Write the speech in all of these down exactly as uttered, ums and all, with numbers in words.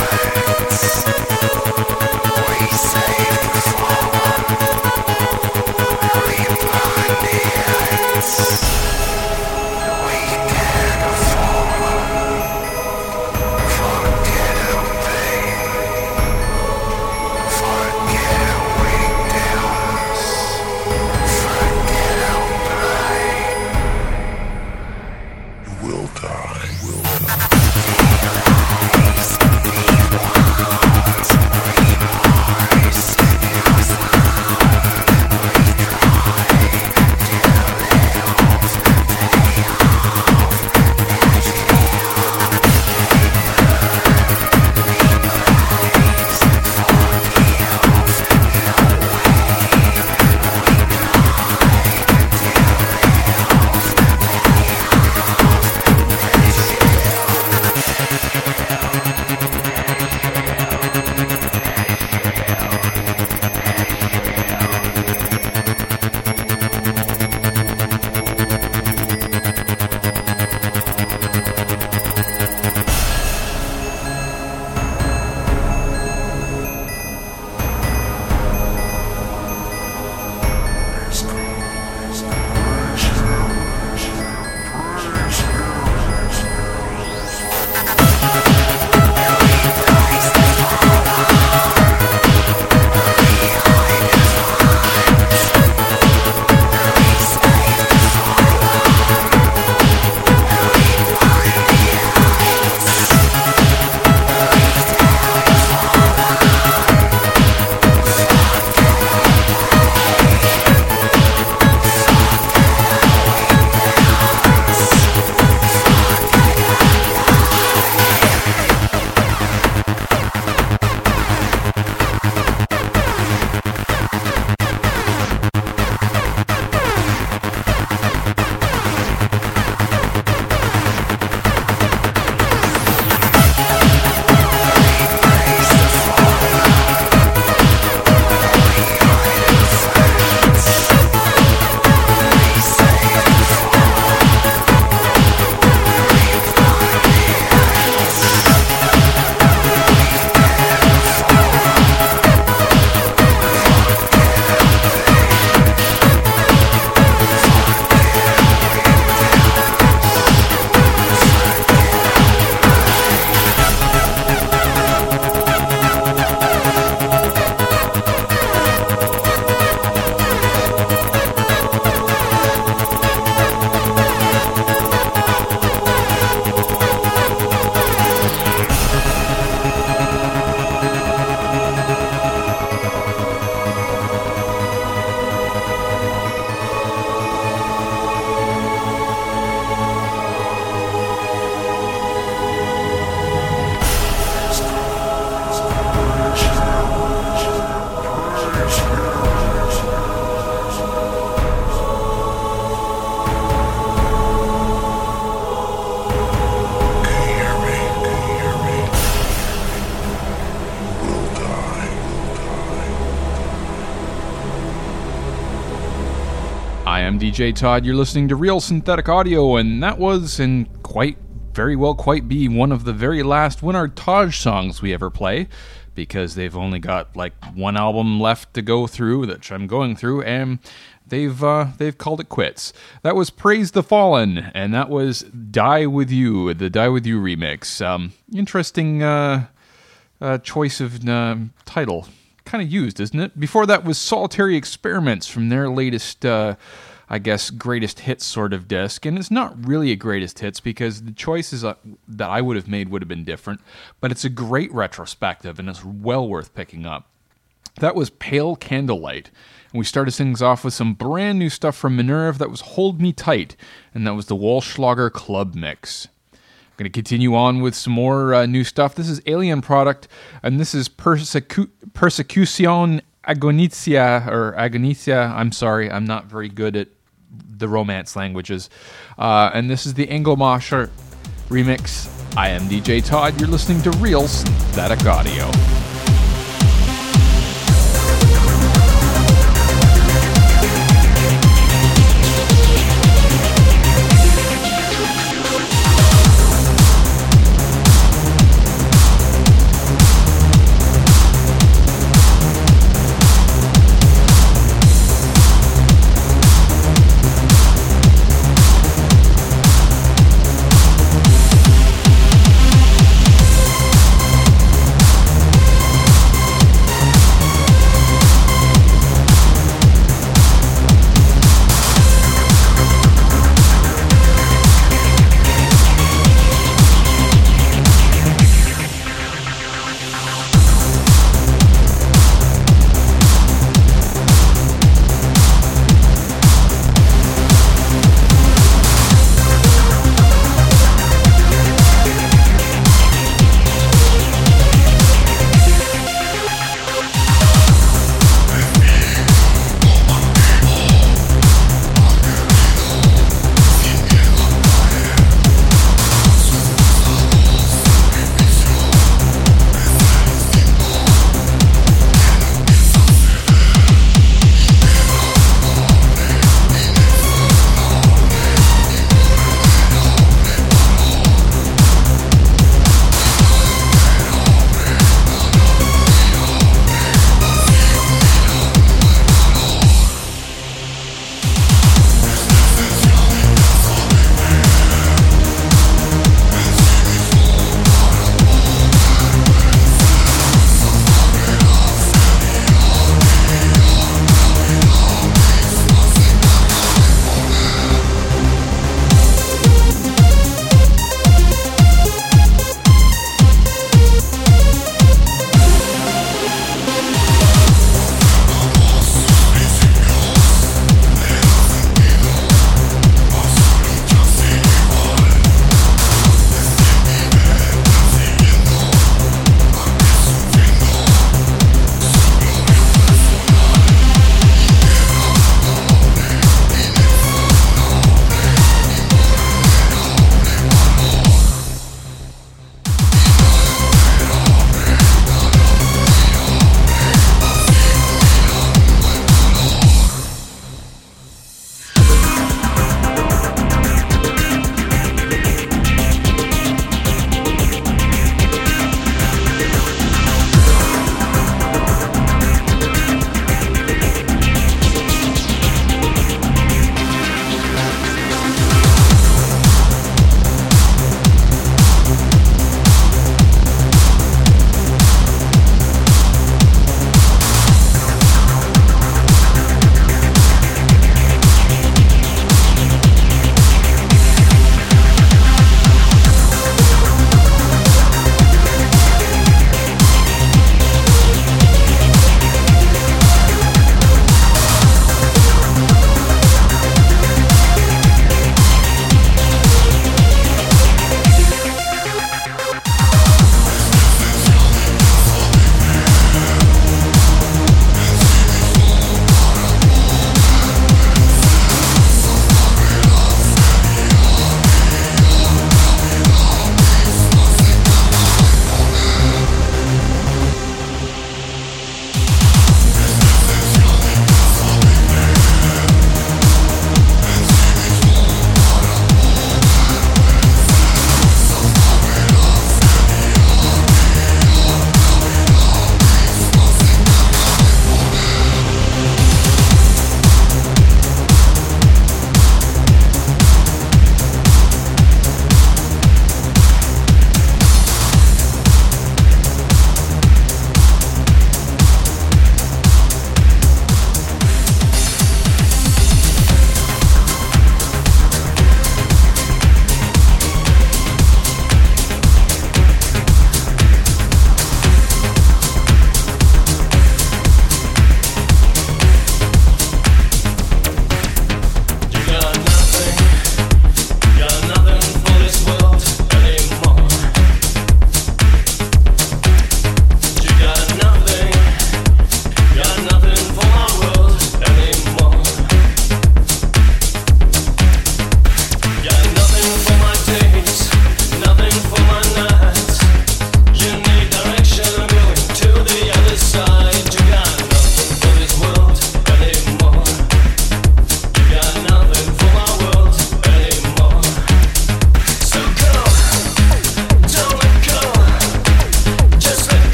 I am D J Todd, you're listening to Real Synthetic Audio, and that was, and quite, very well quite be, one of the very last Winard Taj songs we ever play, because they've only got like one album left to go through, which I'm going through, and they've uh, they've called it quits. That was Praise the Fallen, and that was Die With You, the Die With You remix. Um, interesting uh, uh, choice of uh, title. Kind of used, isn't it? Before that was Solitary Experiments from their latest, uh, I guess, greatest hits sort of disc. And it's not really a greatest hits because the choices uh, that I would have made would have been different. But it's a great retrospective and it's well worth picking up. That was Pale Candlelight. And we started things off with some brand new stuff from Minerve. That was Hold Me Tight. And that was the Walschlager Club Mix. Going to continue on with some more uh, new stuff. This is Alien Product, and this is Persecu- Persecution Agonitia, or Agonitia. I'm sorry, I'm not very good at the Romance languages. Uh, and this is the Engelmacher remix. I am D J Todd. You're listening to Real Synthetic Audio.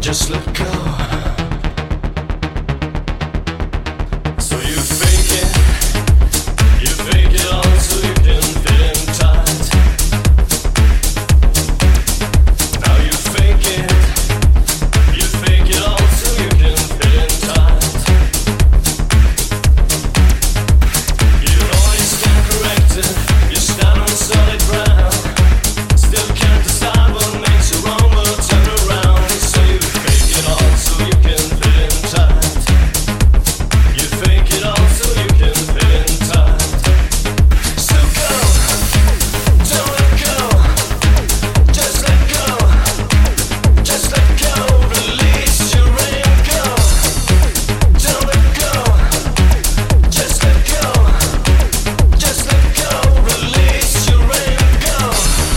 just let go. So you fake it, you fake it all so you can fit in tight. Now you fake it, you fake it all so you can fit in tight. You know you stand corrected, you stand on solid ground. Still can't decide what makes you wrong, but turn around. So you fake it all so you can fit in tight. You fake it all so you can fit in tight. So go, don't let go, just let go, just let go, release your anger. Don't let go, just let go, just let go, release your anger.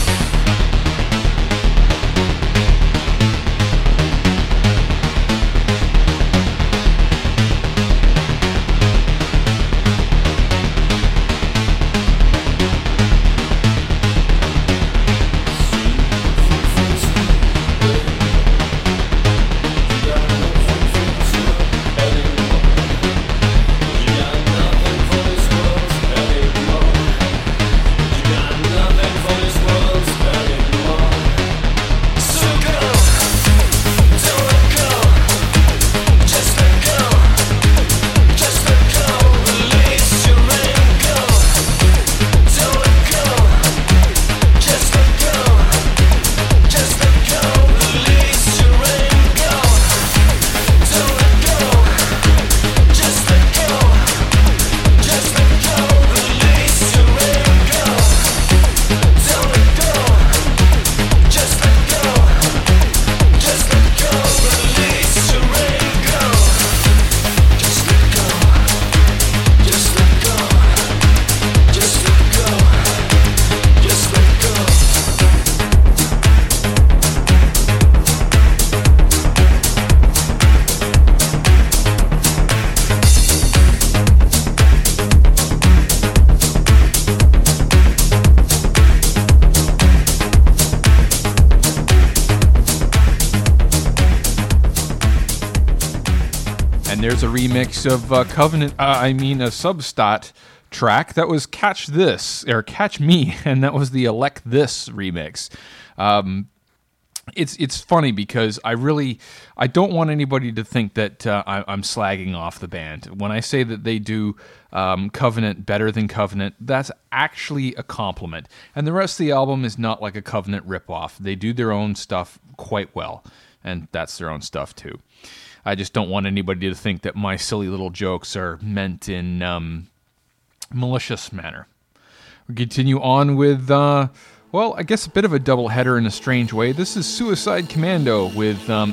And there's a remix of uh, Covenant, uh, I mean a Substat track that was Catch This, or Catch Me, and that was the Elect This remix. Um, it's it's funny because I really, I don't want anybody to think that uh, I, I'm slagging off the band. When I say that they do um, Covenant better than Covenant, that's actually a compliment. And the rest of the album is not like a Covenant ripoff. They do their own stuff quite well, and that's their own stuff too. I just don't want anybody to think that my silly little jokes are meant in um, malicious manner. We continue on with, uh, well, I guess a bit of a doubleheader in a strange way. This is Suicide Commando with um,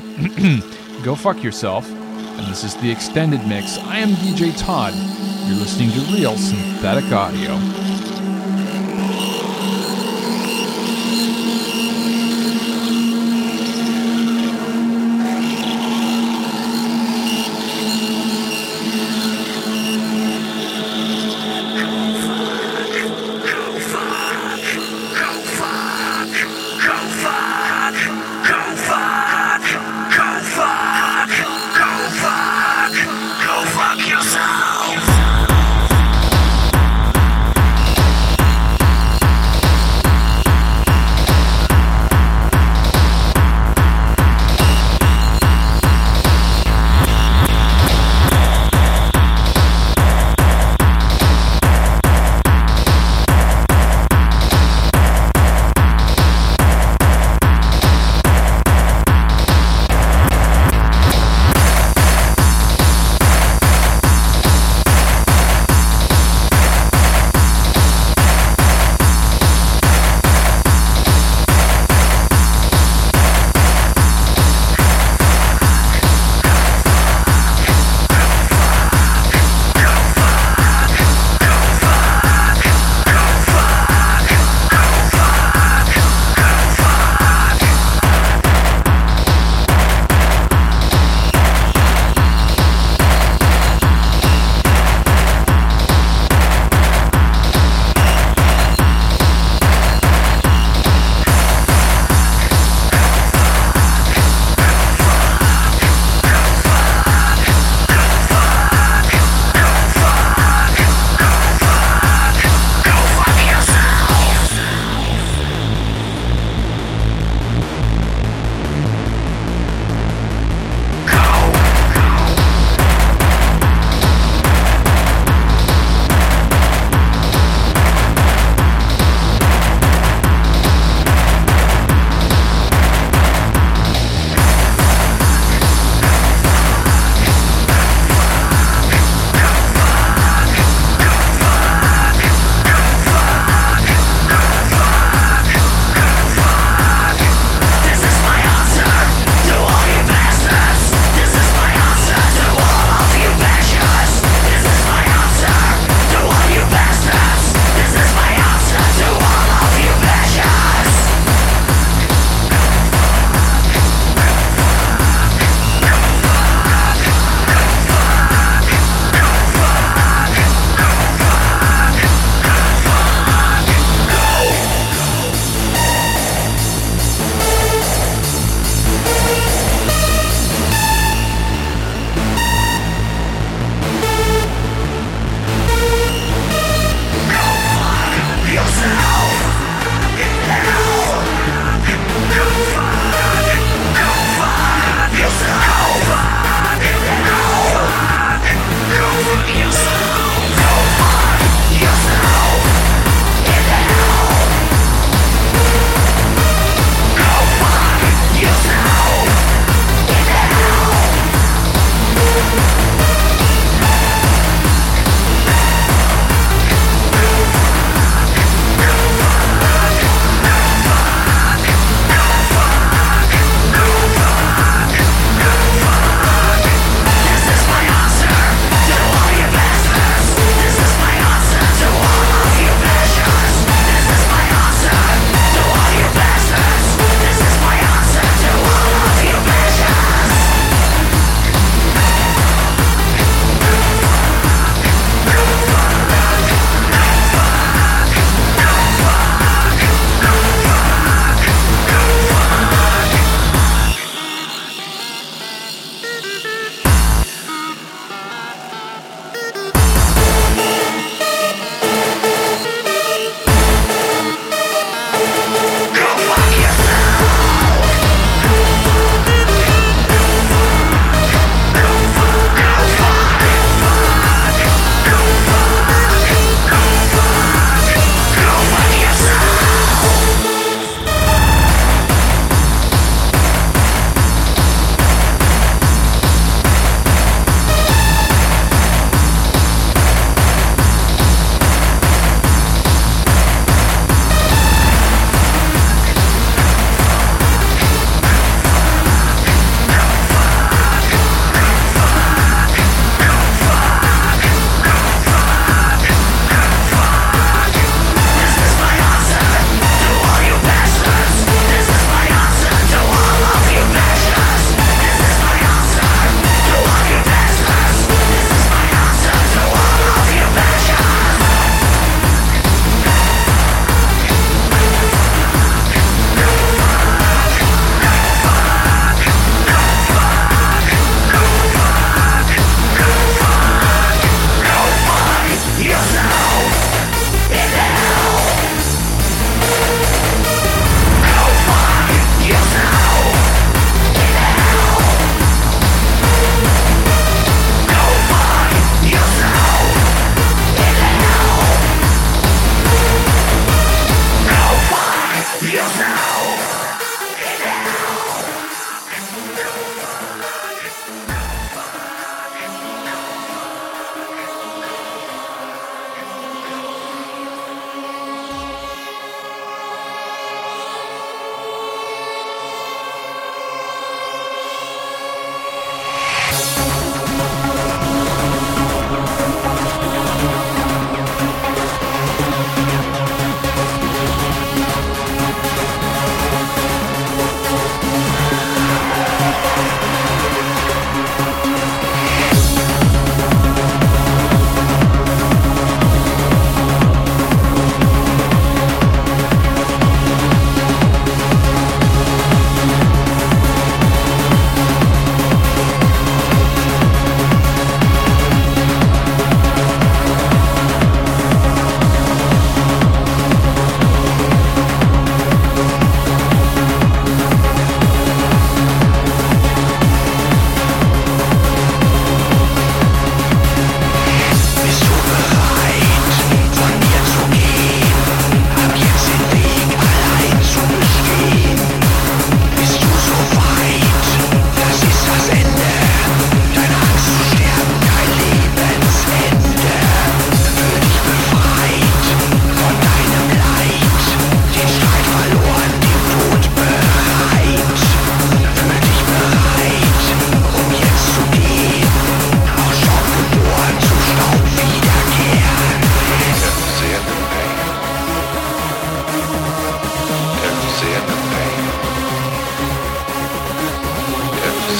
Go Fuck Yourself, and this is the extended mix. I am D J Todd. You're listening to Real Synthetic Audio. Go fuck yourself.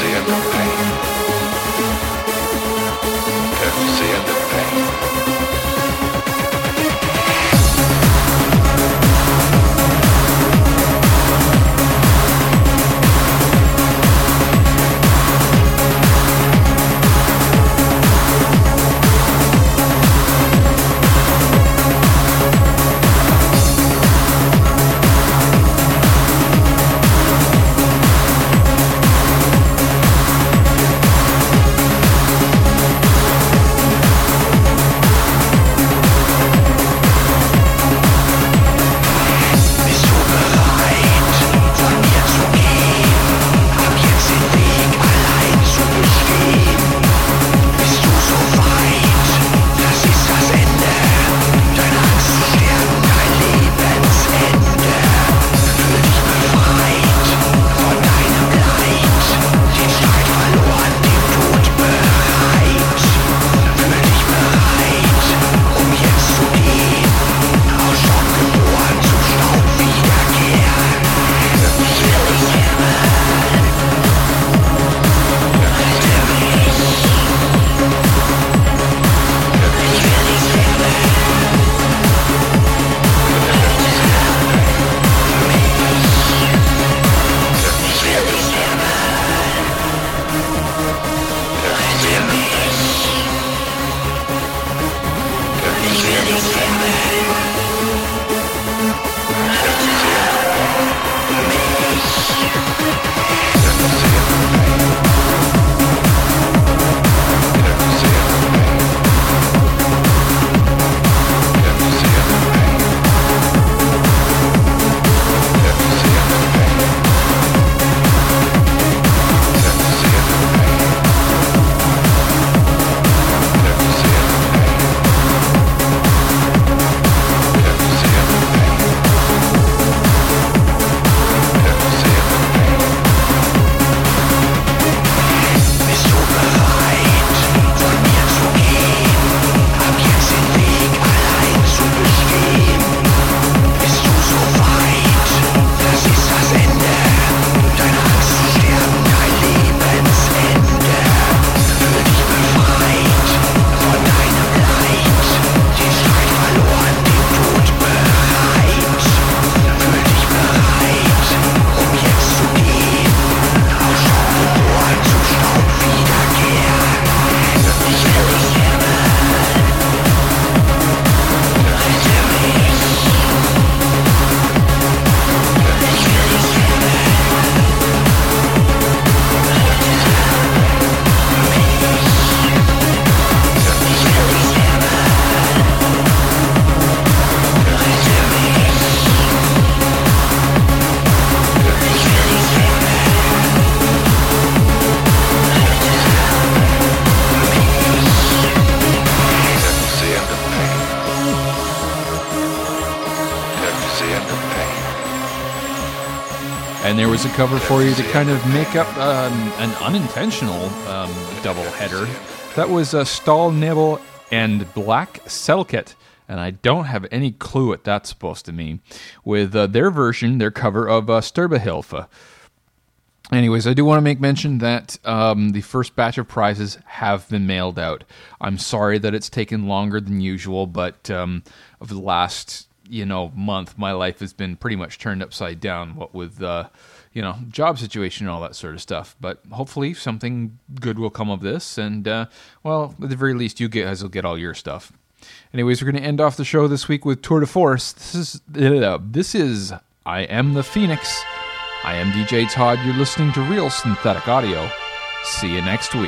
And there was a cover for you to kind of make up um, an unintentional um, double header. That was uh, Stahlnebel and Black Selket. And I don't have any clue what that's supposed to mean. With uh, their version, their cover of uh, Sterbehilfe. Anyways, I do want to make mention that um, the first batch of prizes have been mailed out. I'm sorry that it's taken longer than usual, but um, over the last, you know, month, my life has been pretty much turned upside down, what with, uh, you know, job situation and all that sort of stuff. But hopefully something good will come of this, and, uh, well, at the very least, you guys will get all your stuff. Anyways, we're going to end off the show this week with Tour de Force. This is, uh, this is I Am the Phoenix. I am D J Todd. You're listening to Real Synthetic Audio. See you next week.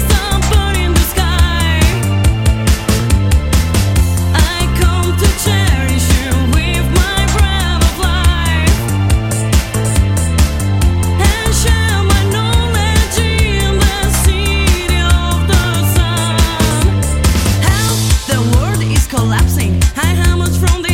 Check. collapsing. High hammers from the